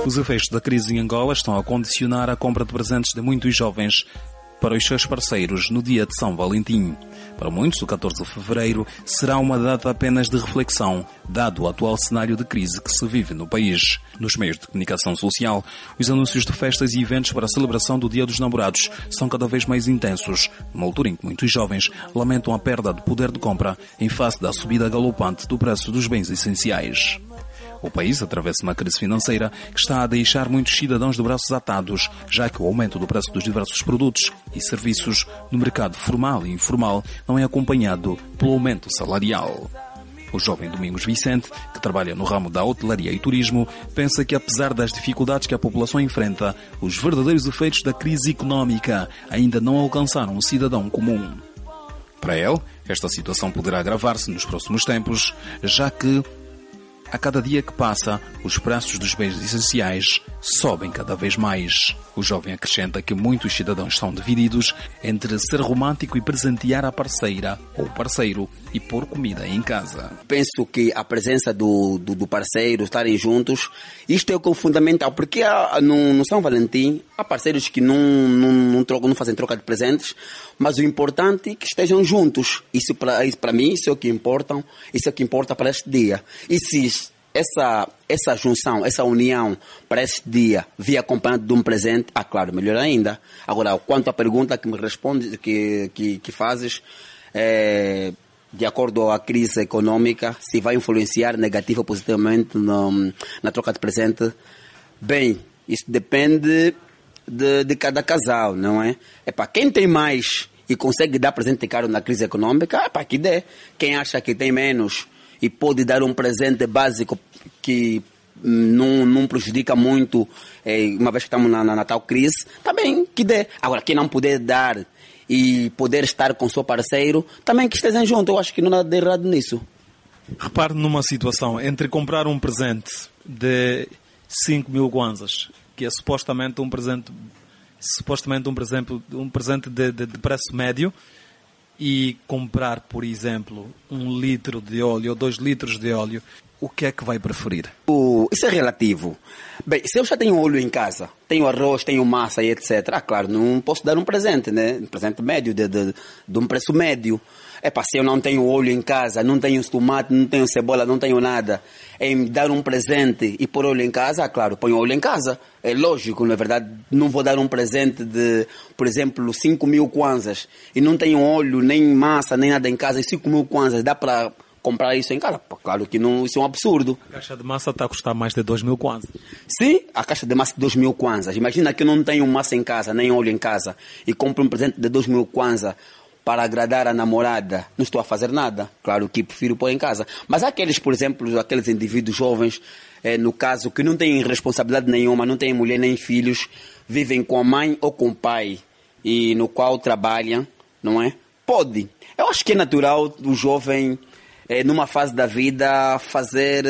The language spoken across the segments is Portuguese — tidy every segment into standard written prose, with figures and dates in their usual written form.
Os efeitos da crise em Angola estão a condicionar a compra de presentes de muitos jovens para os seus parceiros no dia de São Valentim. Para muitos, o 14 de fevereiro será uma data apenas de reflexão, dado o atual cenário de crise que se vive no país. Nos meios de comunicação social, os anúncios de festas e eventos para a celebração do Dia dos Namorados são cada vez mais intensos, numa altura em que muitos jovens lamentam a perda de poder de compra em face da subida galopante do preço dos bens essenciais. O país atravessa uma crise financeira que está a deixar muitos cidadãos de braços atados, já que o aumento do preço dos diversos produtos e serviços no mercado formal e informal não é acompanhado pelo aumento salarial. O jovem Domingos Vicente, que trabalha no ramo da hotelaria e turismo, pensa que apesar das dificuldades que a população enfrenta, os verdadeiros efeitos da crise económica ainda não alcançaram o cidadão comum. Para ele, esta situação poderá agravar-se nos próximos tempos, já que a cada dia que passa, os preços dos bens essenciais sobem cada vez mais. O jovem acrescenta que muitos cidadãos estão divididos entre ser romântico e presentear a parceira ou parceiro e pôr comida em casa. Penso que a presença do parceiro, estarem juntos, isto é o que é fundamental, porque no São Valentim há parceiros que não fazem troca de presentes, mas o importante é que estejam juntos. Isso para mim, isso é o que importa, isso é o que importa para este dia. E se essa junção, essa união para este dia vir acompanhado de um presente, claro, melhor ainda. Agora, quanto à pergunta que me responde, que fazes, de acordo com a crise econômica, se vai influenciar negativo ou positivamente na troca de presente, bem, isso depende de cada casal, não é? Quem tem mais e consegue dar presente caro na crise econômica, que dê. Quem acha que tem menos e pode dar um presente básico que não prejudica muito, uma vez que estamos na tal crise, também que dê. Agora, quem não puder dar e poder estar com o seu parceiro, também que estejam juntos. Eu acho que não há nada de errado nisso. Repare numa situação entre comprar um presente de 5 mil kwanzas, que é supostamente um presente de preço médio, e comprar, por exemplo, 1 litro de óleo ou 2 litros de óleo, o que é que vai preferir? Isso é relativo. Bem, se eu já tenho óleo em casa, tenho arroz, tenho massa e etc., claro, não posso dar um presente, né? Um presente médio, de um preço médio. Se eu não tenho óleo em casa, não tenho tomate, não tenho cebola, não tenho nada, em dar um presente e pôr óleo em casa, claro, ponho óleo em casa. É lógico, na verdade, não vou dar um presente de, por exemplo, 5 mil kwanzas e não tenho óleo, nem massa, nem nada em casa, e 5 mil kwanzas, dá para comprar isso em casa? Claro que não, isso é um absurdo. A caixa de massa está a custar mais de 2 mil kwanzas. Sim, a caixa de massa de 2 mil kwanzas. Imagina que eu não tenho massa em casa, nem óleo em casa, e compro um presente de 2 mil kwanzas para agradar a namorada. Não estou a fazer nada. Claro que prefiro pôr em casa. Mas há aqueles, por exemplo, aqueles indivíduos jovens, no caso, que não têm responsabilidade nenhuma, não têm mulher nem filhos, vivem com a mãe ou com o pai, e no qual trabalham, não é? Pode. Eu acho que é natural o jovem, numa fase da vida, fazer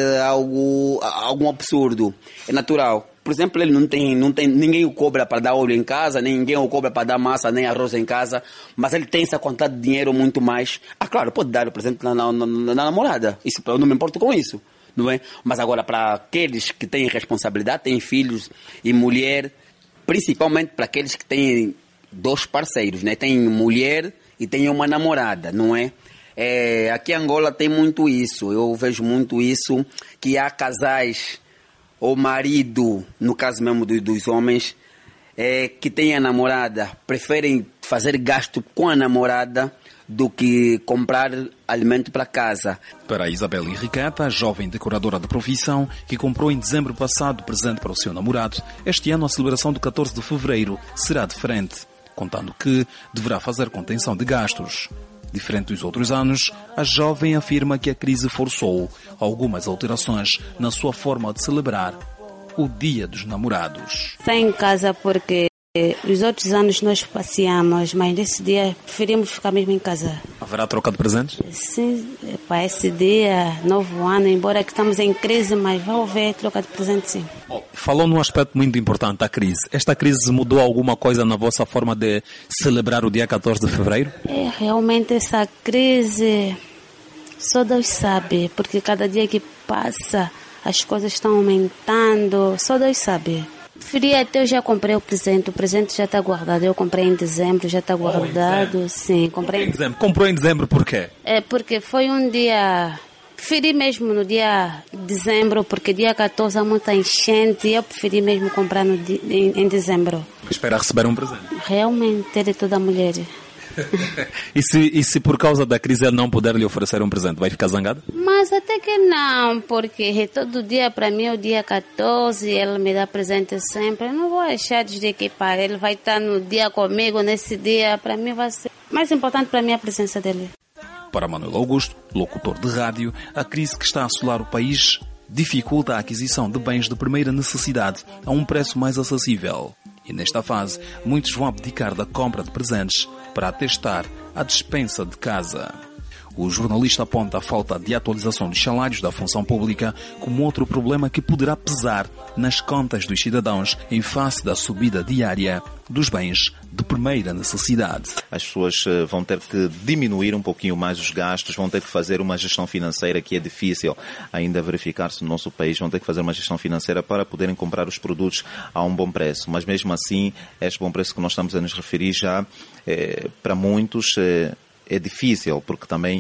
algum absurdo. É natural. Por exemplo, ele não tem, ninguém o cobra para dar óleo em casa, ninguém o cobra para dar massa, nem arroz em casa, mas ele tem essa quantidade de dinheiro muito mais. Claro, pode dar o presente na namorada. Isso, eu não me importo com isso, não é? Mas agora, para aqueles que têm responsabilidade, têm filhos e mulher, principalmente para aqueles que têm 2 parceiros, né? Tem mulher e tem uma namorada, não é? Aqui em Angola tem muito isso, eu vejo muito isso, que há casais, ou marido, no caso mesmo dos homens, que têm a namorada, preferem fazer gasto com a namorada do que comprar alimento para casa. Para a Isabel Henriqueta, jovem decoradora de profissão, que comprou em dezembro passado presente para o seu namorado, este ano a celebração do 14 de fevereiro será diferente, contando que deverá fazer contenção de gastos. Diferente dos outros anos, a jovem afirma que a crise forçou algumas alterações na sua forma de celebrar o Dia dos Namorados. Está em casa porque os outros anos nós passeamos, mas nesse dia preferimos ficar mesmo em casa. Haverá troca de presentes? Sim, para esse dia, novo ano, embora que estamos em crise, mas vai haver troca de presentes, sim. Falou num aspecto muito importante, a crise. Esta crise mudou alguma coisa na vossa forma de celebrar o dia 14 de fevereiro? Realmente essa crise, só Deus sabe, porque cada dia que passa as coisas estão aumentando, só Deus sabe. Preferi até, eu já comprei o presente já está guardado. Eu comprei em dezembro, já está guardado. Sim, comprei em dezembro. Comprou em dezembro por quê? É porque foi um dia... Preferi mesmo no dia de dezembro, porque dia 14 há muita enchente e eu preferi mesmo comprar em dezembro. Espera receber um presente. Realmente, é de toda mulher. E se por causa da crise ele não puder lhe oferecer um presente, vai ficar zangada? Mas até que não, porque todo dia para mim é o dia 14, ele me dá presente sempre. Eu não vou deixar de que ele vai estar no dia comigo nesse dia. Para mim vai ser mais importante para mim a presença dele. Para Manuel Augusto, locutor de rádio, a crise que está a assolar o país dificulta a aquisição de bens de primeira necessidade a um preço mais acessível. E nesta fase, muitos vão abdicar da compra de presentes para atestar a despensa de casa. O jornalista aponta a falta de atualização dos salários da função pública como outro problema que poderá pesar nas contas dos cidadãos em face da subida diária dos bens de primeira necessidade. As pessoas vão ter que diminuir um pouquinho mais os gastos, vão ter que fazer uma gestão financeira que é difícil ainda verificar-se no nosso país, vão ter que fazer uma gestão financeira para poderem comprar os produtos a um bom preço. Mas mesmo assim, este bom preço que nós estamos a nos referir já, para muitos, é difícil, porque também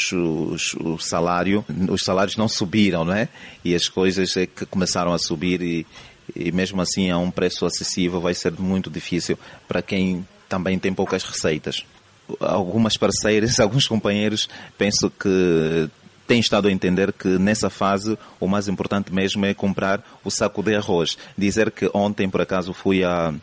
os salários não subiram, não é? E as coisas que começaram a subir e mesmo assim a um preço acessível vai ser muito difícil para quem também tem poucas receitas. Algumas parceiras, alguns companheiros, penso que têm estado a entender que nessa fase o mais importante mesmo é comprar o saco de arroz. Dizer que ontem, por acaso, fui a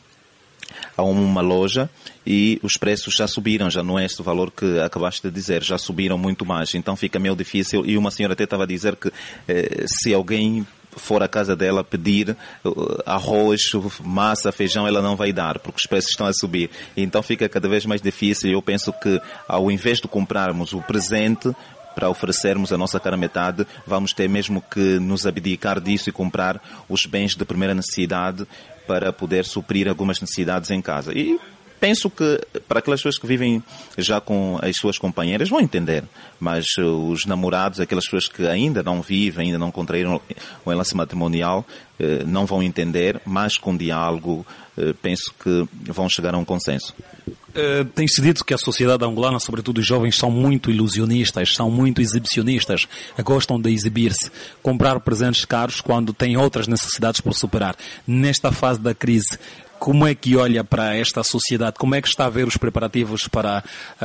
uma loja e os preços já subiram, já não é este o valor que acabaste de dizer, já subiram muito mais, então fica meio difícil. E uma senhora até estava a dizer que se alguém for à casa dela pedir arroz, massa, feijão, ela não vai dar, porque os preços estão a subir. Então fica cada vez mais difícil. Eu penso que ao invés de comprarmos o presente para oferecermos a nossa cara metade, vamos ter mesmo que nos abdicar disso e comprar os bens de primeira necessidade para poder suprir algumas necessidades em casa. E penso que para aquelas pessoas que vivem já com as suas companheiras vão entender, mas os namorados, aquelas pessoas que ainda não vivem, ainda não contraíram o enlace matrimonial, não vão entender, mas com diálogo penso que vão chegar a um consenso. Tem-se dito que a sociedade angolana, sobretudo os jovens, são muito ilusionistas, são muito exibicionistas, gostam de exibir-se, comprar presentes caros quando têm outras necessidades por superar. Nesta fase da crise, como é que olha para esta sociedade? Como é que está a ver os preparativos para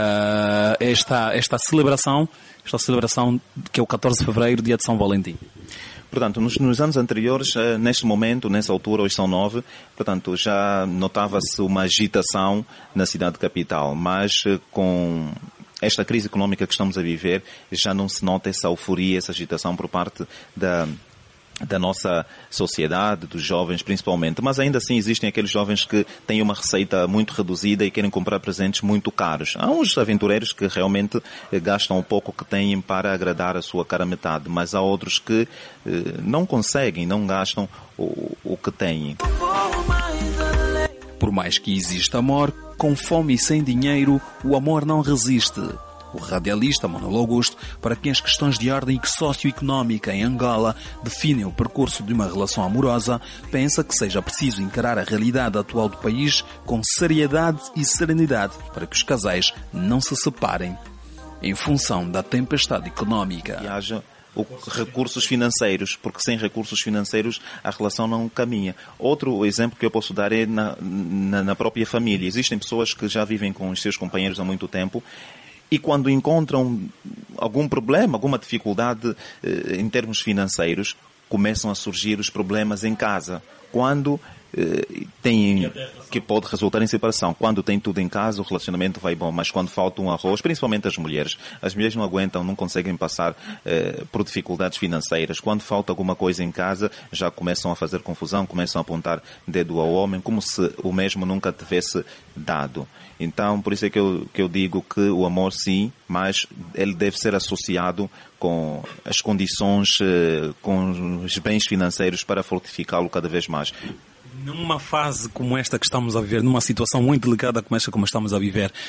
esta celebração que é o 14 de fevereiro, dia de São Valentim? Portanto, nos anos anteriores, neste momento, nessa altura, hoje são 9, portanto, já notava-se uma agitação na cidade capital, mas com esta crise económica que estamos a viver, já não se nota essa euforia, essa agitação por parte da nossa sociedade, dos jovens principalmente, mas ainda assim existem aqueles jovens que têm uma receita muito reduzida e querem comprar presentes muito caros. Há uns aventureiros que realmente gastam o pouco que têm para agradar a sua cara metade, mas há outros que não conseguem, não gastam o que têm. Por mais que exista amor, com fome e sem dinheiro, o amor não resiste. O radialista Manuel Augusto, para quem as questões de ordem socioeconómica em Angola definem o percurso de uma relação amorosa, pensa que seja preciso encarar a realidade atual do país com seriedade e serenidade para que os casais não se separem em função da tempestade económica. E haja recursos financeiros, porque sem recursos financeiros a relação não caminha. Outro exemplo que eu posso dar é na própria família. Existem pessoas que já vivem com os seus companheiros há muito tempo e quando encontram algum problema, alguma dificuldade em termos financeiros, começam a surgir os problemas em casa. Quando que pode resultar em separação. Quando tem tudo em casa, o relacionamento vai bom, mas quando falta um arroz, principalmente as mulheres não aguentam, não conseguem passar por dificuldades financeiras. Quando falta alguma coisa em casa, já começam a fazer confusão, começam a apontar dedo ao homem, como se o mesmo nunca tivesse dado. Então, por isso é que eu digo que o amor sim, mas ele deve ser associado com as condições, com os bens financeiros para fortificá-lo cada vez mais. Numa fase como esta que estamos a viver, numa situação muito delicada como esta como estamos a viver,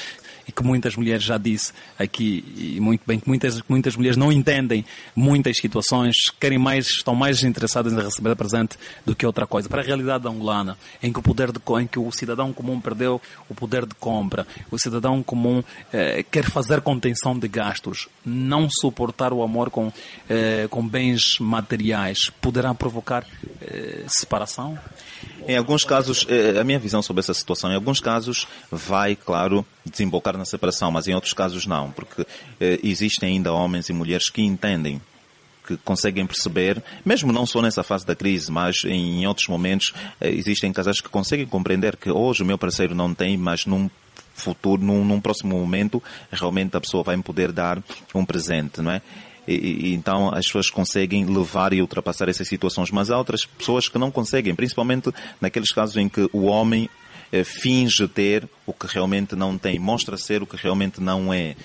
e que muitas mulheres, já disse aqui, e muito bem, que muitas mulheres não entendem muitas situações, estão mais interessadas em receber presente do que outra coisa. Para a realidade angolana, em que o cidadão comum perdeu o poder de compra, o cidadão comum quer fazer contenção de gastos, não suportar o amor com bens materiais, poderá provocar separação? Em alguns casos, a minha visão sobre essa situação, em alguns casos vai, claro, desembocar na separação, mas em outros casos não, porque existem ainda homens e mulheres que entendem, que conseguem perceber, mesmo não só nessa fase da crise, mas em outros momentos, existem casais que conseguem compreender que hoje o meu parceiro não tem, mas num futuro, num próximo momento, realmente a pessoa vai me poder dar um presente, não é? E então as pessoas conseguem levar e ultrapassar essas situações, mas há outras pessoas que não conseguem, principalmente naqueles casos em que o homem finge ter o que realmente não tem, mostra ser o que realmente não é,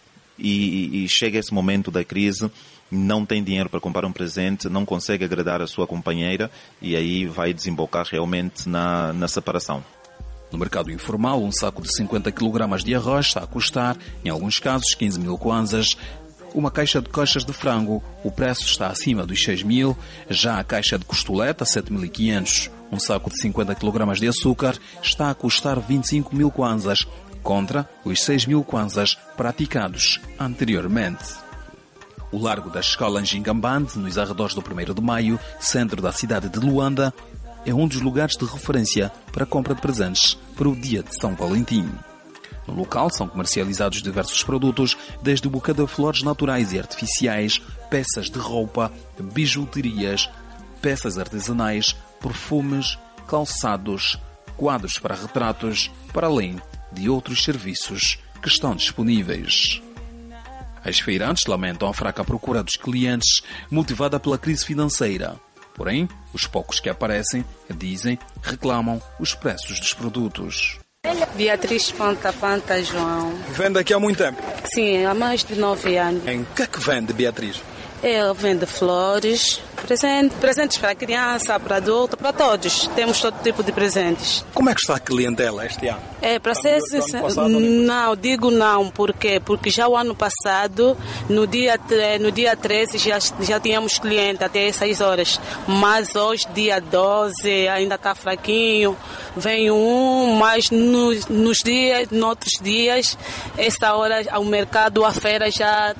e chega esse momento da crise, não tem dinheiro para comprar um presente, não consegue agradar a sua companheira e aí vai desembocar realmente na separação. No mercado informal, um saco de 50 kg de arroz está a custar, em alguns casos, 15 mil kwanzas. Uma caixa de coxas de frango, o preço está acima dos 6 mil. Já a caixa de costeleta, 7.500. Um saco de 50 kg de açúcar está a custar 25 mil kwanzas, contra os 6 mil kwanzas praticados anteriormente. O largo da escola Njingambande, nos arredores do 1º de Maio, centro da cidade de Luanda, é um dos lugares de referência para a compra de presentes para o dia de São Valentim. No local são comercializados diversos produtos, desde o buquê de flores naturais e artificiais, peças de roupa, bijuterias, peças artesanais, perfumes, calçados, quadros para retratos, para além de outros serviços que estão disponíveis. As feirantes lamentam a fraca procura dos clientes, motivada pela crise financeira. Porém, os poucos que aparecem, dizem, reclamam os preços dos produtos. Beatriz Panta João. Vende aqui há muito tempo? Sim, há mais de 9 anos. Em que é que vende, Beatriz? Eu vendo flores, presentes para criança, para adulto, para todos. Temos todo tipo de presentes. Como é que está a clientela este ano? Para ser sincero, não, digo não, por quê? Porque já o ano passado, no dia 13, já tínhamos cliente até essas horas. Mas hoje, dia 12, ainda está fraquinho. Vem mas noutros dias, essa hora, o mercado, a feira já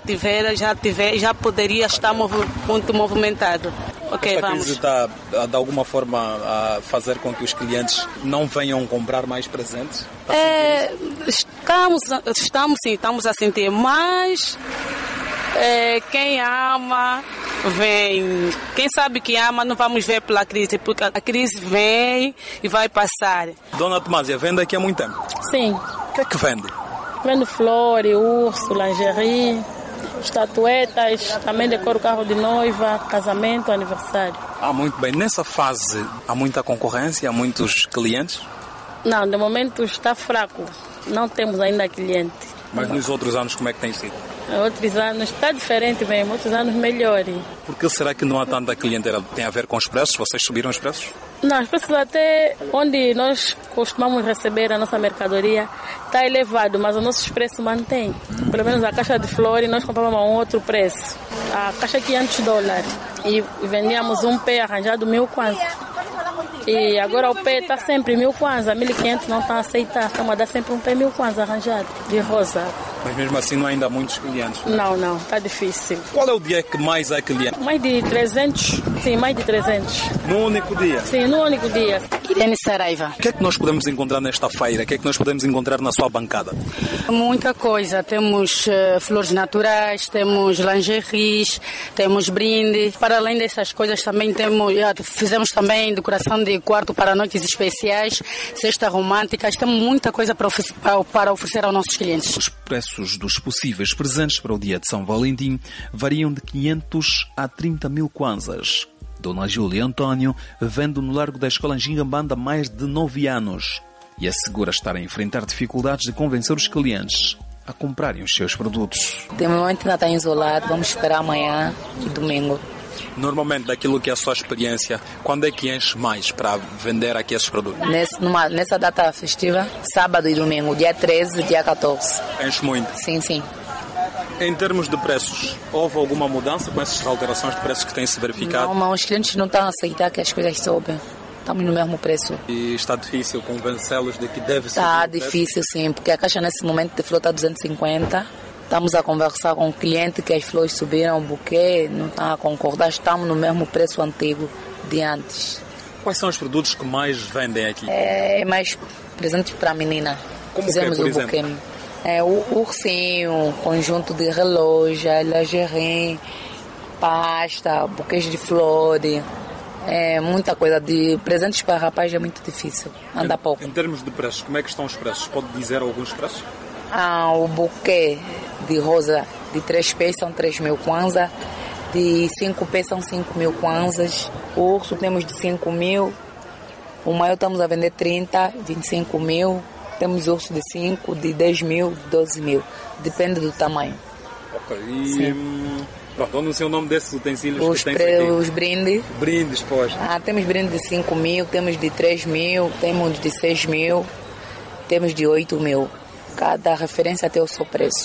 poderia estar muito movimentado. Ok, esta vamos. crise está, de alguma forma, a fazer com que os clientes não venham comprar mais presentes? Estamos a sentir, mas quem ama vem. Quem sabe que ama não vamos ver pela crise, porque a crise vem e vai passar. Dona Tomásia, vende aqui há muito tempo? Sim. O que é que vende? Vendo flores, urso, lingerie, estatuetas, também decoro carro de noiva, casamento, aniversário. Muito bem. Nessa fase, há muita concorrência, há muitos clientes? Não, de momento está fraco. Não temos ainda cliente. Mas nos outros anos, como é que tem sido? Outros anos está diferente mesmo, outros anos melhor. Por que será que não há tanta clientela? Tem a ver com os preços? Vocês subiram os preços? Não, os preços até onde nós costumamos receber a nossa mercadoria está elevado, mas os nossos preços mantêm. Pelo menos a caixa de flores nós comprávamos a um outro preço. A caixa é $500 e vendíamos um pé arranjado 1.000 kwanza. E agora o pé está sempre 1.000 kwanza, 1.500 não estão a aceitar. Estamos a dar sempre um pé 1.000 kwanza arranjado, de rosa. Mas mesmo assim não há ainda muitos clientes? Não, está difícil. Qual é o dia que mais há clientes? Mais de 300, sim, mais de 300. No único dia? Sim, no único dia. Irene Saraiva. O que é que nós podemos encontrar nesta feira? O que é que nós podemos encontrar na sua bancada? Muita coisa. Temos flores naturais, temos lingeries, temos brindes. Para além dessas coisas também fizemos também decoração de quarto para noites especiais, cestas românticas. Temos muita coisa para oferecer aos nossos clientes. Os preços dos possíveis presentes para o dia de São Valentim variam de 500 a 30 mil kwanzas. Dona Júlia Antônio vende no largo da escola Njingambande há mais de 9 anos e assegura estar a enfrentar dificuldades de convencer os clientes a comprarem os seus produtos. De momento ainda está isolado, vamos esperar amanhã e domingo. Normalmente, daquilo que é a sua experiência, quando é que enche mais para vender aqui esses produtos? Nessa data festiva, sábado e domingo, dia 13 e dia 14. Enche muito? Sim. Em termos de preços, houve alguma mudança com essas alterações de preços que têm se verificado? Não, os clientes não estão a aceitar que as coisas sobem. Estamos no mesmo preço. E está difícil convencê-los de que deve ser? Está difícil, sim, porque a caixa nesse momento de flor está 250. Estamos a conversar com o cliente que as flores subiram, o buquê, não está a concordar. Estamos no mesmo preço antigo de antes. Quais são os produtos que mais vendem aqui? É mais presentes para a menina. Como fizemos que é, por o buquê. exemplo? O ursinho, conjunto de relógio, lingerie, pasta, buquês de flores. Muita coisa. De presentes para rapaz é muito difícil, anda pouco. Em termos de preços, como é que estão os preços? Pode dizer alguns preços? O buquê de rosa de 3 pés são 3.000 kwanza, de 5 pés são 5.000 kwanzas, o urso temos de 5.000, o maior estamos a vender 30, 25.000, temos urso de 5, de 10.000, de 12.000, depende do tamanho. Ok, e pronto, anuncia o nome desses utensílios que tens aqui. Os brindes. Brindes, pois. Temos brindes de 5.000, temos de 3.000, temos de 6.000, temos de 8.000. Cada referência tem o seu preço.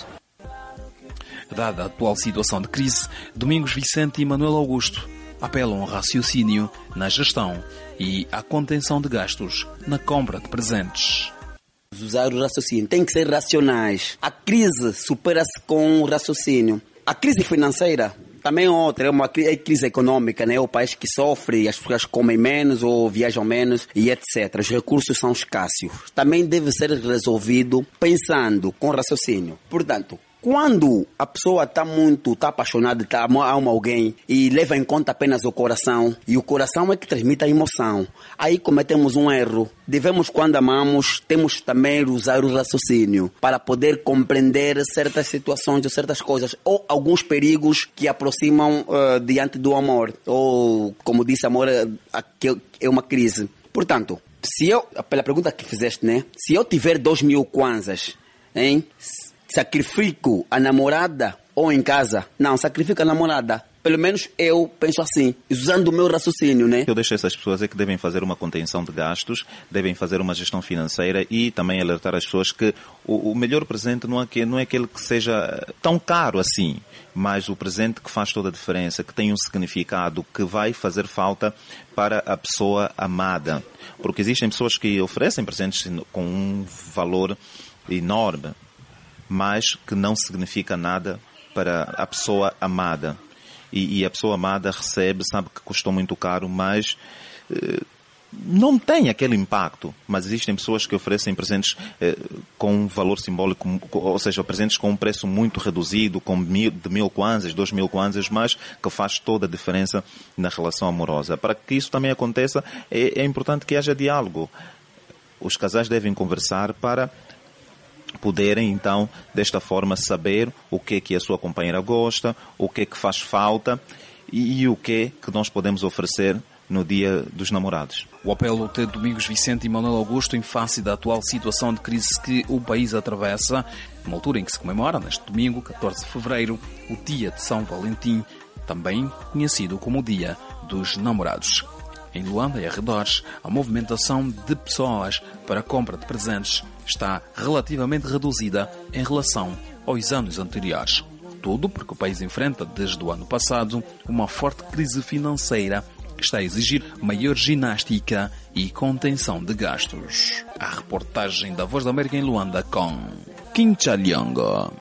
Dada a atual situação de crise, Domingos Vicente e Manuel Augusto apelam ao raciocínio na gestão e à contenção de gastos na compra de presentes. Usar o raciocínio, tem que ser racionais. A crise supera-se com o raciocínio. A crise financeira também é outra, é uma crise econômica, né? O país que sofre, as pessoas comem menos ou viajam menos e etc. Os recursos são escassos. Também deve ser resolvido pensando com raciocínio. Portanto, quando a pessoa está apaixonada, ama alguém e leva em conta apenas o coração, e o coração é que transmite a emoção, aí cometemos um erro. Devemos, quando amamos, temos também usar o raciocínio para poder compreender certas situações ou certas coisas, ou alguns perigos que aproximam diante do amor, ou, como disse, amor é uma crise. Portanto, pela pergunta que fizeste, né? Se eu tiver 2.000 kwanzas, hein? Sacrifico a namorada ou em casa? Não, sacrifico a namorada. Pelo menos eu penso assim, usando o meu raciocínio, né? Eu deixo essas pessoas que devem fazer uma contenção de gastos, devem fazer uma gestão financeira e também alertar as pessoas que o melhor presente não é aquele que seja tão caro assim, mas o presente que faz toda a diferença, que tem um significado, que vai fazer falta para a pessoa amada. Porque existem pessoas que oferecem presentes com um valor enorme, mas que não significa nada para a pessoa amada. E a pessoa amada recebe, sabe que custou muito caro, mas não tem aquele impacto. Mas existem pessoas que oferecem presentes com um valor simbólico, ou seja, presentes com um preço muito reduzido, com 1.000 kwanzas, 2.000 kwanzas, mas que faz toda a diferença na relação amorosa. Para que isso também aconteça, é importante que haja diálogo. Os casais devem conversar para poderem, então, desta forma, saber o que é que a sua companheira gosta, o que é que faz falta e o que é que nós podemos oferecer no Dia dos Namorados. O apelo de Domingos Vicente e Manuel Augusto em face da atual situação de crise que o país atravessa, numa altura em que se comemora, neste domingo, 14 de fevereiro, o Dia de São Valentim, também conhecido como o Dia dos Namorados. Em Luanda e arredores, a movimentação de pessoas para a compra de presentes está relativamente reduzida em relação aos anos anteriores. Tudo porque o país enfrenta, desde o ano passado, uma forte crise financeira que está a exigir maior ginástica e contenção de gastos. A reportagem da Voz da América em Luanda com Kim Chaliongo.